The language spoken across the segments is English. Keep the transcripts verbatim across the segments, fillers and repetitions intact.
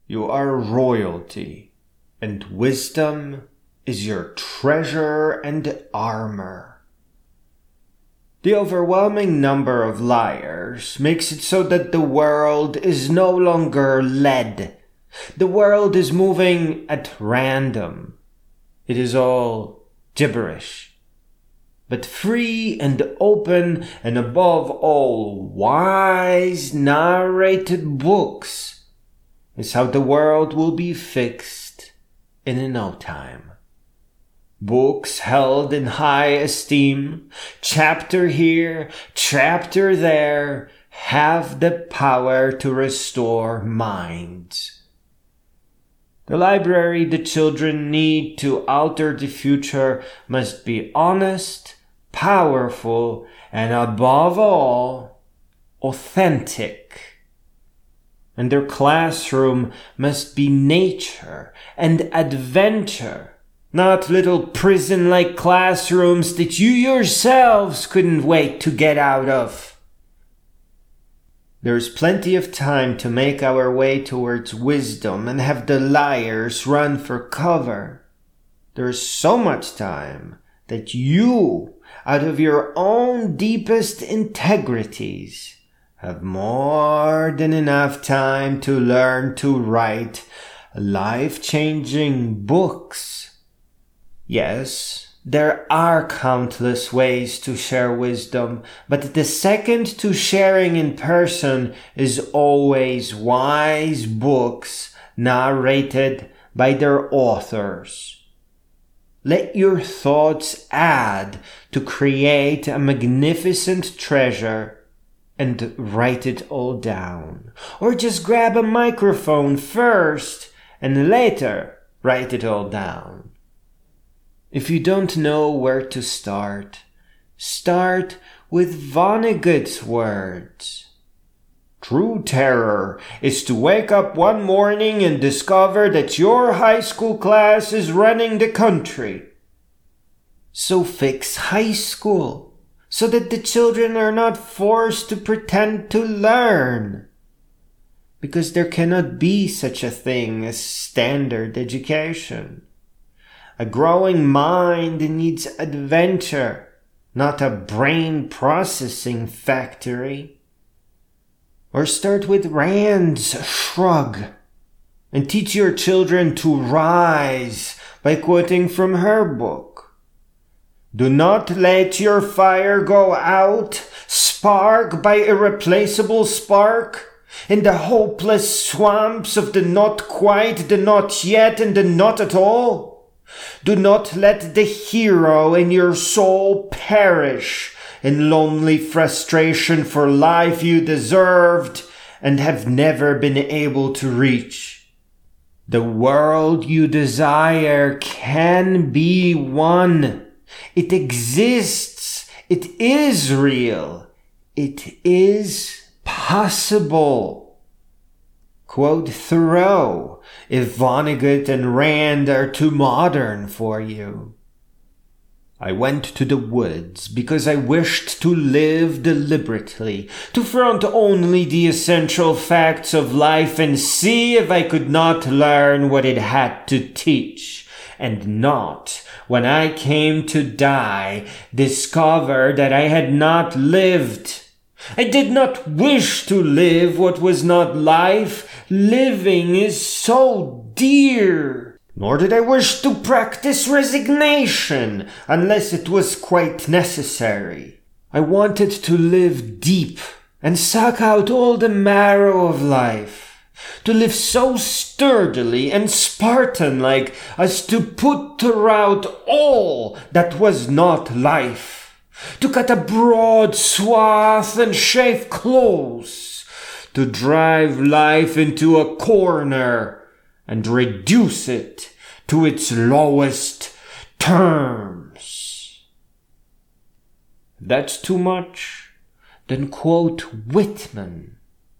You are royalty, and wisdom is your treasure and armor. The overwhelming number of liars makes it so that the world is no longer led. The world is moving at random. It is all gibberish. But free and open, and above all, wise narrated books is how the world will be fixed in no time. Books held in high esteem, chapter here, chapter there, have the power to restore minds. The library the children need to alter the future must be honest, powerful, and above all, authentic. And their classroom must be nature and adventure, not little prison-like classrooms that you yourselves couldn't wait to get out of. There's plenty of time to make our way towards wisdom and have the liars run for cover. There's so much time that you, out of your own deepest integrities, have more than enough time to learn to write life-changing books. Yes, there are countless ways to share wisdom, but the second to sharing in person is always wise books narrated by their authors. Let your thoughts add to create a magnificent treasure and write it all down. Or just grab a microphone first and later write it all down. If you don't know where to start, start with Vonnegut's words. True terror is to wake up one morning and discover that your high school class is running the country. So fix high school, so that the children are not forced to pretend to learn. Because there cannot be such a thing as standard education. A growing mind needs adventure, not a brain processing factory. Or start with Rand's shrug and teach your children to rise by quoting from her book. Do not let your fire go out, spark by irreplaceable spark, in the hopeless swamps of the not quite, the not yet, and the not at all. Do not let the hero in your soul perish in lonely frustration for life you deserved and have never been able to reach. The world you desire can be won. It exists. It is real. It is possible. Quote Thoreau, if Vonnegut and Rand are too modern for you. I went to the woods because I wished to live deliberately, to front only the essential facts of life and see if I could not learn what it had to teach, and not, when I came to die, discover that I had not lived. I did not wish to live what was not life. Living is so dear. Nor did I wish to practice resignation, unless it was quite necessary. I wanted to live deep and suck out all the marrow of life, to live so sturdily and Spartan-like as to put to rout all that was not life, to cut a broad swath and shave close, to drive life into a corner and reduce it to its lowest terms. If that's too much, then quote Whitman.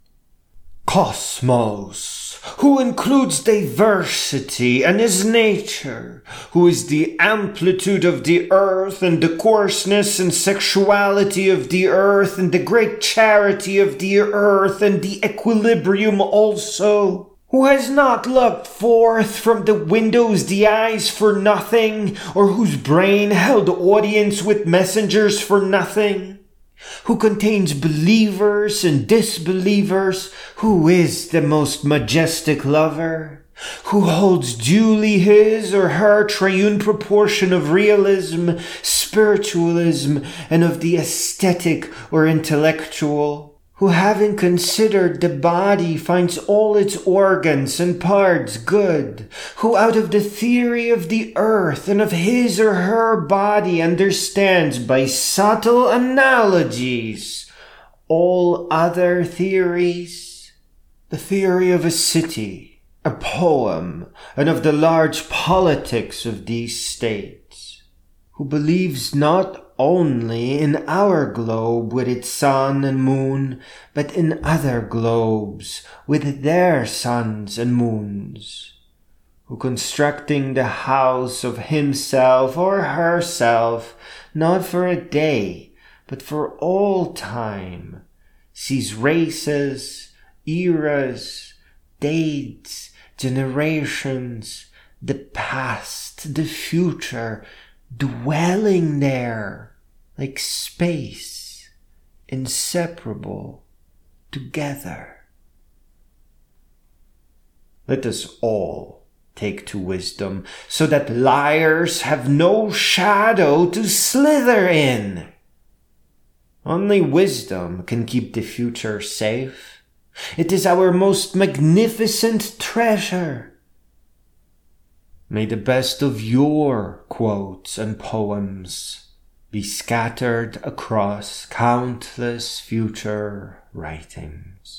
Cosmos, who includes diversity and is nature, who is the amplitude of the earth and the coarseness and sexuality of the earth and the great charity of the earth and the equilibrium also. Who has not looked forth from the windows the eyes for nothing, or whose brain held audience with messengers for nothing? Who contains believers and disbelievers? Who is the most majestic lover? Who holds duly his or her triune proportion of realism, spiritualism, and of the aesthetic or intellectual? Who, having considered the body, finds all its organs and parts good? Who out of the theory of the earth and of his or her body understands by subtle analogies all other theories? The theory of a city, a poem, and of the large politics of these states. Who believes not only in our globe with its sun and moon, but in other globes with their suns and moons. Who, constructing the house of himself or herself, not for a day, but for all time, sees races, eras, dates, generations, the past, the future, dwelling there like space, inseparable, together. Let us all take to wisdom, so that liars have no shadow to slither in. Only wisdom can keep the future safe. It is our most magnificent treasure. May the best of your quotes and poems be scattered across countless future writings.